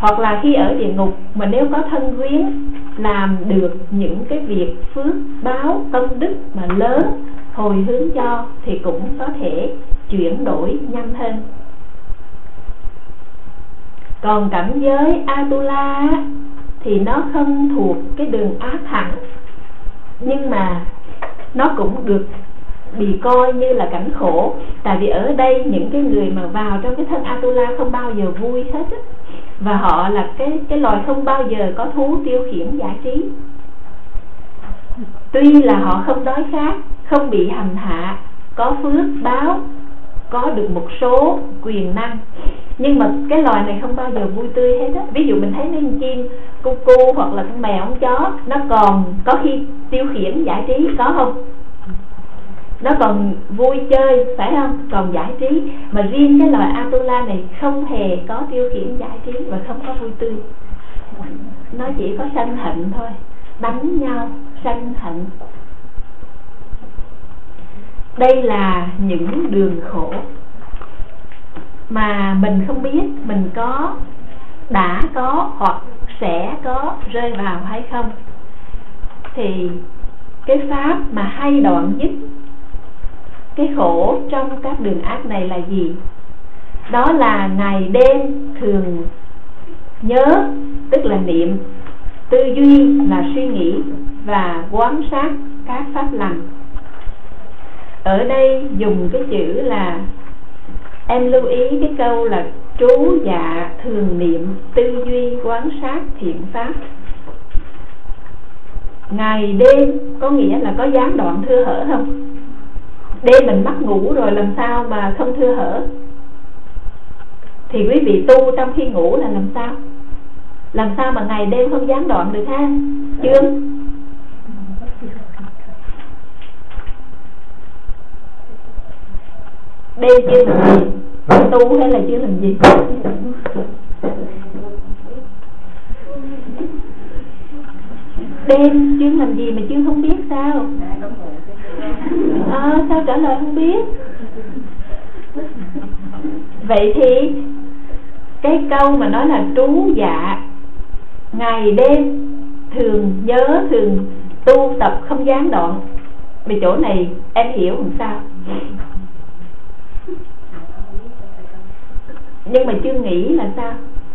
Hoặc là khi ở địa ngục mà nếu có thân quyến làm được những cái việc phước báo công đức mà lớn hồi hướng cho thì cũng có thể chuyển đổi nhanh hơn. Còn cảnh giới Atula thì nó không thuộc cái đường ác hẳn, nhưng mà nó cũng được bị coi như là cảnh khổ. Tại vì ở đây những cái người mà vào trong cái thân Atula không bao giờ vui hết á. Và họ là cái loài không bao giờ có thú tiêu khiển giải trí. Tuy là họ không đói khát, không bị hành hạ, có phước báo, có được một số quyền năng, nhưng mà cái loài này không bao giờ vui tươi hết á. Ví dụ mình thấy con chim cu cu hoặc là con mèo con chó, nó còn có khi tiêu khiển giải trí, có không? Nó còn vui chơi, phải không? Còn giải trí. Mà riêng cái loài Atula này không hề có tiêu khiển giải trí và không có vui tươi. Nó chỉ có sân hận thôi, đánh nhau, sân hận. Đây là những đường khổ mà mình không biết mình đã có hoặc sẽ có rơi vào hay không. Thì cái pháp mà hay đoạn dứt cái khổ trong các đường ác này là gì? Đó là ngày đêm thường nhớ, tức là niệm, tư duy là suy nghĩ, và quan sát các pháp lành. Ở đây dùng cái chữ là, em lưu ý cái câu là trú dạ thường niệm, tư duy quan sát thiện pháp. Ngày đêm có nghĩa là có gián đoạn thưa hở không? Đêm mình mắc ngủ rồi làm sao mà không thưa hở? Thì quý vị tu trong khi ngủ là làm sao? Làm sao mà ngày đêm không gián đoạn được ha? Chương đêm chưa làm gì? Tu hay là chưa làm gì? Đêm chưa làm gì mà chưa không biết sao? Sao trả lời không biết? Vậy thì cái câu mà nói là trú dạ ngày đêm thường nhớ, thường tu tập không gián đoạn, vì chỗ này em hiểu làm sao? Nhưng mà chưa nghĩ là sao?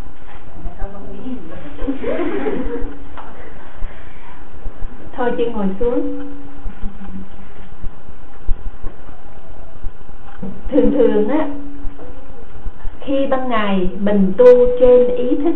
Thôi chưa ngồi xuống. Thường á, khi ban ngày mình tu trên ý thức,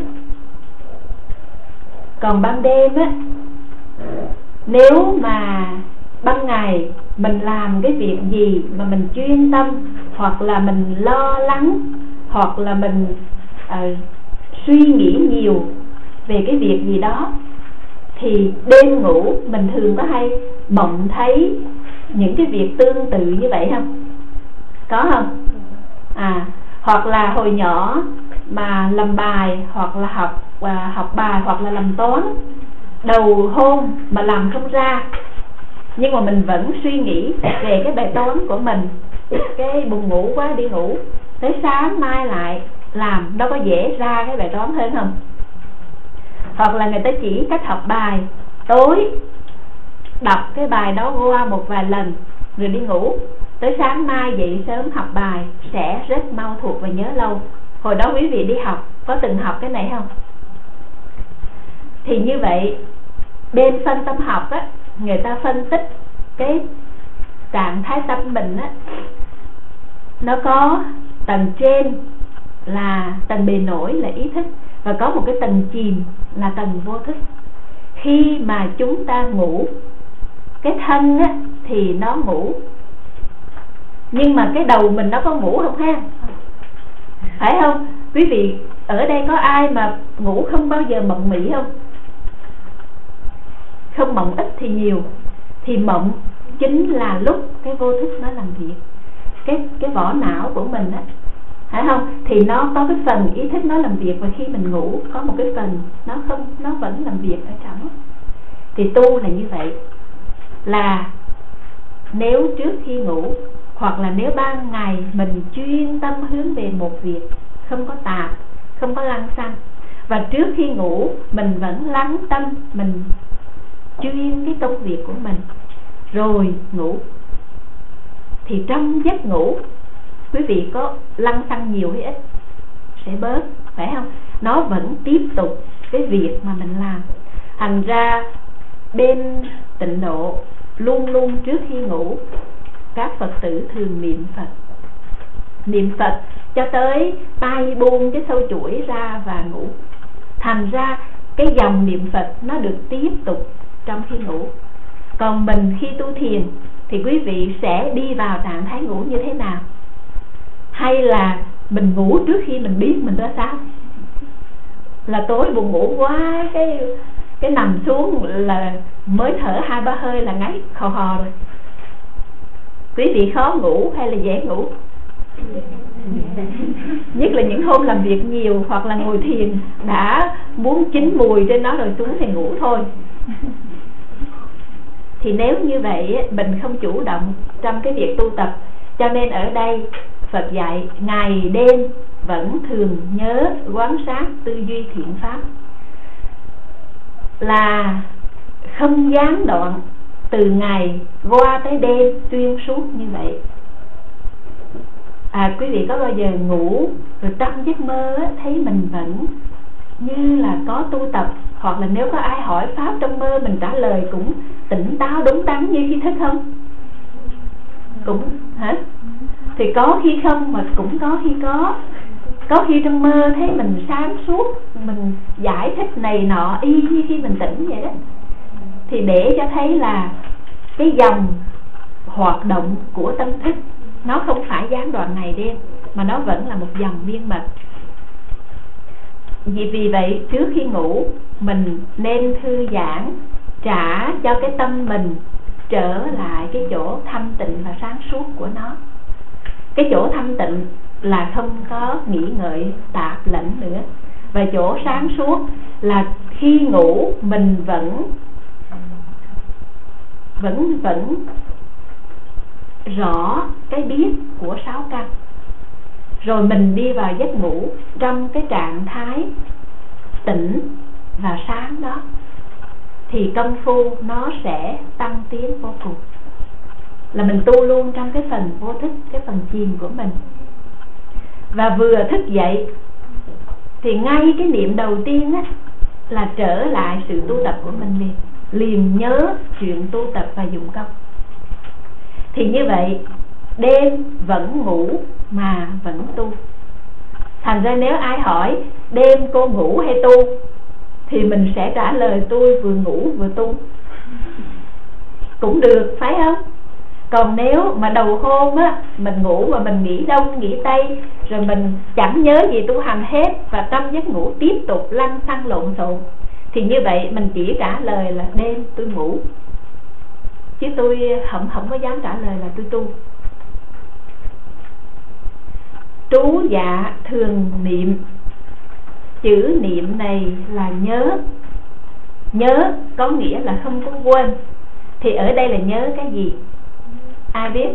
còn ban đêm á, nếu mà ban ngày mình làm cái việc gì mà mình chuyên tâm, hoặc là mình lo lắng, hoặc là mình suy nghĩ nhiều về cái việc gì đó, thì đêm ngủ mình thường có hay mộng thấy những cái việc tương tự như vậy không? Có không? Hoặc là hồi nhỏ mà làm bài, hoặc là học bài, hoặc là làm toán, đầu hôm mà làm không ra, nhưng mà mình vẫn suy nghĩ về cái bài toán của mình, cái buồn ngủ quá đi ngủ, tới sáng mai lại làm, đâu có dễ ra cái bài toán hơn không? Hoặc là người ta chỉ cách học bài, tối đọc cái bài đó qua một vài lần rồi đi ngủ, tới sáng mai dậy sớm học bài sẽ rất mau thuộc và nhớ lâu. Hồi đó quý vị đi học có từng học cái này không? Thì như vậy bên phân tâm học á, người ta phân tích cái trạng thái tâm mình á, nó có tầng trên là tầng bề nổi là ý thức, và có một cái tầng chìm là tầng vô thức. Khi mà chúng ta ngủ, cái thân á thì nó ngủ, nhưng mà cái đầu mình nó có ngủ không ha? Phải không? Quý vị ở đây có ai mà ngủ không bao giờ mộng mị không? Không mộng ít thì nhiều. Thì mộng chính là lúc cái vô thức nó làm việc, cái vỏ não của mình á, phải không? Thì nó có cái phần ý thức nó làm việc, và khi mình ngủ có một cái phần nó vẫn làm việc ở trong. Thì tu là như vậy, là nếu trước khi ngủ, hoặc là nếu ban ngày mình chuyên tâm hướng về một việc, không có tạp, không có lăng xăng, và trước khi ngủ mình vẫn lắng tâm, mình chuyên cái công việc của mình rồi ngủ. Thì trong giấc ngủ quý vị có lăn xăng nhiều hay ít? Sẽ bớt, phải không? Nó vẫn tiếp tục cái việc mà mình làm. Thành ra bên Tịnh Độ luôn luôn trước khi ngủ các Phật tử thường niệm Phật. Niệm Phật cho tới tay buông cái sâu chuỗi ra và ngủ. Thành ra cái dòng niệm Phật nó được tiếp tục trong khi ngủ. Còn mình khi tu thiền thì quý vị sẽ đi vào trạng thái ngủ như thế nào? Hay là mình ngủ trước khi mình biết mình ra sao? Là tối buồn ngủ quá, cái nằm xuống là mới thở 2-3 hơi là ngáy khò khò rồi. Quý vị khó ngủ hay là dễ ngủ? Nhất là những hôm làm việc nhiều hoặc là ngồi thiền đã muốn chín mùi trên nó rồi xuống thì ngủ thôi. Thì nếu như vậy mình không chủ động trong cái việc tu tập. Cho nên ở đây Phật dạy ngày đêm vẫn thường nhớ quán sát tư duy thiện pháp, là không gián đoạn từ ngày qua tới đêm xuyên suốt như vậy. Quý vị có bao giờ ngủ rồi trong giấc mơ thấy mình vẫn như là có tu tập, hoặc là nếu có ai hỏi pháp trong mơ mình trả lời cũng tỉnh táo đúng đắn như khi thức không? Cũng hả? Thì có khi không mà cũng có khi có. Có khi trong mơ thấy mình sáng suốt, mình giải thích này nọ y như khi mình tỉnh vậy đó. Thì để cho thấy là cái dòng hoạt động của tâm thức nó không phải gián đoạn ngày đêm, mà nó vẫn là một dòng miên mật. Vì vậy trước khi ngủ mình nên thư giãn, trả cho cái tâm mình trở lại cái chỗ thanh tịnh và sáng suốt của nó. Cái chỗ thanh tịnh là không có nghĩ ngợi tạp lẫn nữa. Và chỗ sáng suốt là khi ngủ mình vẫn rõ cái biết của 6 căn. Rồi mình đi vào giấc ngủ trong cái trạng thái tỉnh và sáng đó, thì công phu nó sẽ tăng tiến vô cùng. Là mình tu luôn trong cái phần vô thức, cái phần chìm của mình. Và vừa thức dậy thì ngay cái niệm đầu tiên á, là trở lại sự tu tập của mình liền nhớ chuyện tu tập và dụng công. Thì như vậy đêm vẫn ngủ mà vẫn tu. Thành ra nếu ai hỏi đêm cô ngủ hay tu, thì mình sẽ trả lời tôi vừa ngủ vừa tu cũng được, phải không? Còn nếu mà đầu hôm á, mình ngủ và mình nghĩ đông nghĩ tây, rồi mình chẳng nhớ gì tu hành hết, và trong giấc ngủ tiếp tục lăn xăng lộn xộn, thì như vậy mình chỉ trả lời là đêm tôi ngủ, chứ tôi không có dám trả lời là tôi tu. Trú dạ thường niệm. Chữ niệm này là nhớ. Nhớ có nghĩa là không có quên. Thì ở đây là nhớ cái gì? Ai biết?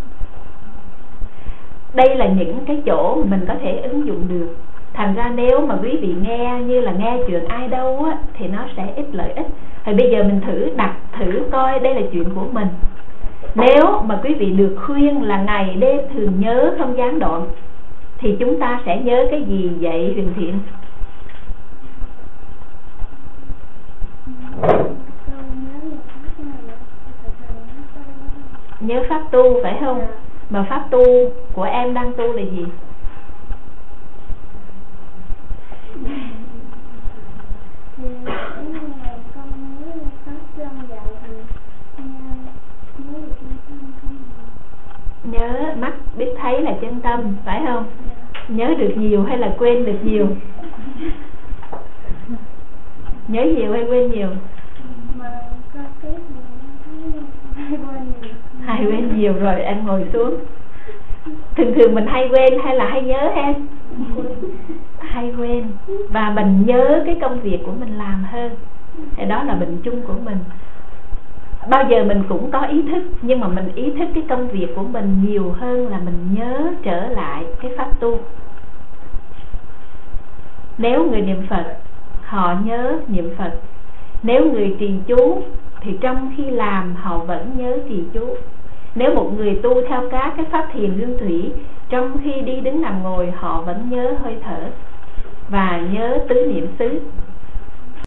Đây là những cái chỗ mình có thể ứng dụng được. Thành ra nếu mà quý vị nghe như là nghe chuyện ai đâu á, thì nó sẽ ít lợi ích. Thì bây giờ mình thử coi đây là chuyện của mình. Nếu mà quý vị được khuyên là ngày đêm thường nhớ không gián đoạn, thì chúng ta sẽ nhớ cái gì vậy Huyền Thiện? Nhớ pháp tu phải không? Mà pháp tu của em đang tu là gì? Nhớ mắt biết thấy là chân tâm, phải không? Nhớ được nhiều hay là quên được nhiều? Nhớ nhiều hay quên nhiều? Hay quên nhiều. Rồi em ngồi xuống. Thường mình hay quên hay là hay nhớ em? Hay quên. Và mình nhớ cái công việc của mình làm hơn. Thì đó là bệnh chung của mình. Bao giờ mình cũng có ý thức, nhưng mà mình ý thức cái công việc của mình nhiều hơn là mình nhớ trở lại cái pháp tu. Nếu người niệm Phật họ nhớ niệm Phật. Nếu người trì chú thì trong khi làm họ vẫn nhớ trì chú. Nếu một người tu theo các cái pháp thiền lương thủy, trong khi đi đứng nằm ngồi họ vẫn nhớ hơi thở và nhớ tứ niệm xứ.